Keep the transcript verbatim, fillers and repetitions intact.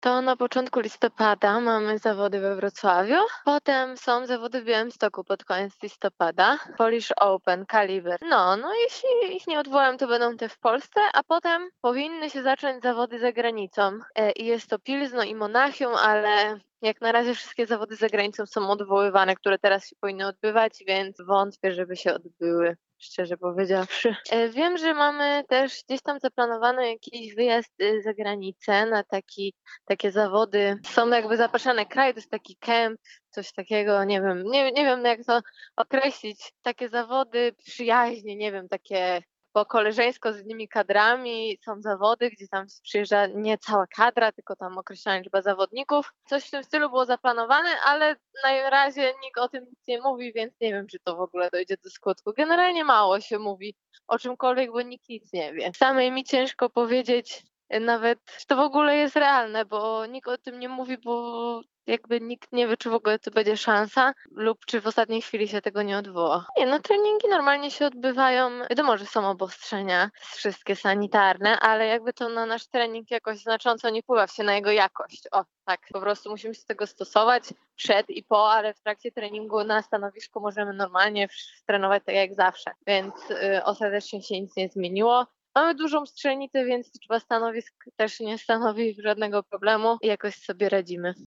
To na początku listopada mamy zawody we Wrocławiu, potem są zawody w Białymstoku pod koniec listopada, Polish Open, Kaliber. No, no jeśli ich nie odwołam, to będą te w Polsce, a potem powinny się zacząć zawody za granicą. E, I jest to Pilzno i Monachium, ale jak na razie wszystkie zawody za granicą są odwoływane, które teraz się powinny odbywać, więc wątpię, żeby się odbyły, szczerze powiedziawszy. E, Wiem, że mamy też gdzieś tam zaplanowany jakiś wyjazd y, za granicę na taki, takie zawody. Są jakby zapraszane kraje, to jest taki camp, coś takiego, nie wiem, nie, nie wiem jak to określić. Takie zawody przyjaźnie, nie wiem, takie po koleżeńsko z innymi kadrami są zawody, gdzie tam przyjeżdża nie cała kadra, tylko tam określona liczba zawodników. Coś w tym stylu było zaplanowane, ale na razie nikt o tym nic nie mówi, więc nie wiem, czy to w ogóle dojdzie do skutku. Generalnie mało się mówi o czymkolwiek, bo nikt nic nie wie. Samej mi ciężko powiedzieć y, nawet, czy to w ogóle jest realne, bo nikt o tym nie mówi, bo jakby nikt nie wie, czy w ogóle to będzie szansa lub czy w ostatniej chwili się tego nie odwoła. Nie, no treningi normalnie się odbywają. Wiadomo, że są obostrzenia wszystkie sanitarne, ale jakby to na nasz trening jakoś znacząco nie wpływa się na jego jakość. O, tak, po prostu musimy się do tego stosować przed i po, ale w trakcie treningu na stanowisku możemy normalnie wsz- trenować tak jak zawsze, więc y, ostatecznie się nic nie zmieniło. Mamy dużą strzelnicę, więc liczba stanowisk też nie stanowi żadnego problemu i jakoś sobie radzimy.